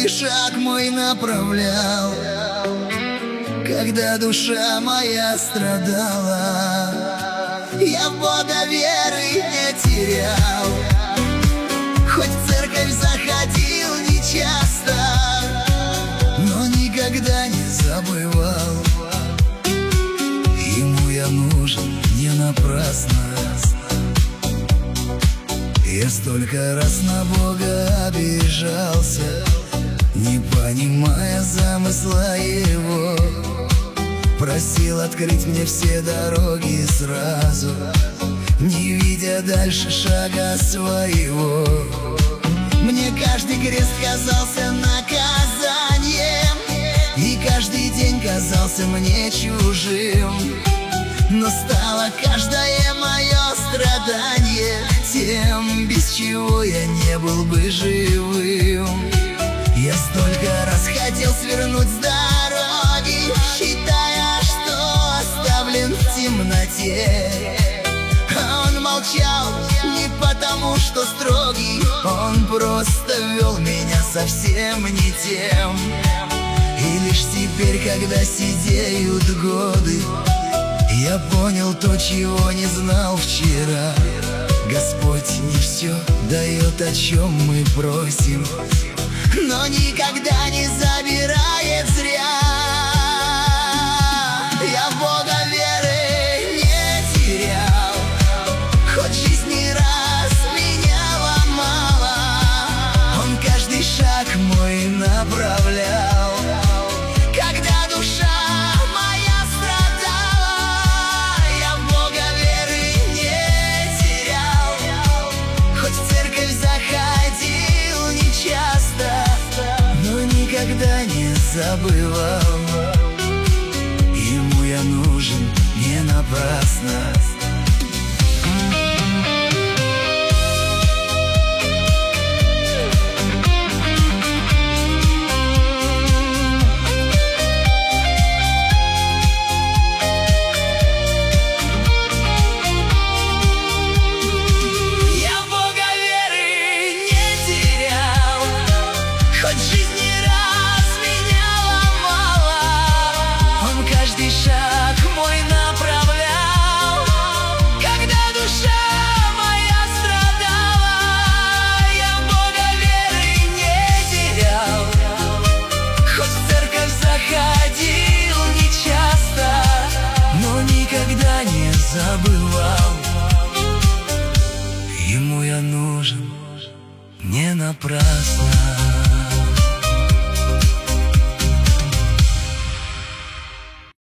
каждый шаг мой направлял, когда душа моя страдала. Я в Бога веры не терял, хоть в церковь заходил нечасто, но никогда не забывал. Ему я нужен не напрасно. Я столько раз на Бога обижался, не понимая замысла Его. Просил открыть мне все дороги сразу, не видя дальше шага своего. Мне каждый крест казался наказанием, и каждый день казался мне чужим. Но стало каждое мое страдание тем, без чего я не был бы живым. Я столько раз хотел свернуть с дороги, считая, что оставлен в темноте. А он молчал не потому, что строгий, он просто вел меня совсем не тем. И лишь теперь, когда сидеют годы, я понял то, чего не знал вчера. Господь не все дает, о чем мы просим, но никогда не забирает зря. Я в Бога веры не терял, хоть жизнь не раз меня ломала. Он каждый шаг мой направлял, когда душа моя страдала. Я в Бога веры не терял, хоть в церковь заходил нечасто, но никогда не забывал. Ему я нужен не напрасно. Шаг мой направлял, когда душа моя страдала. Я Бога веры не терял, хоть в церковь заходил нечасто, но никогда не забывал. Ему я нужен не напрасно.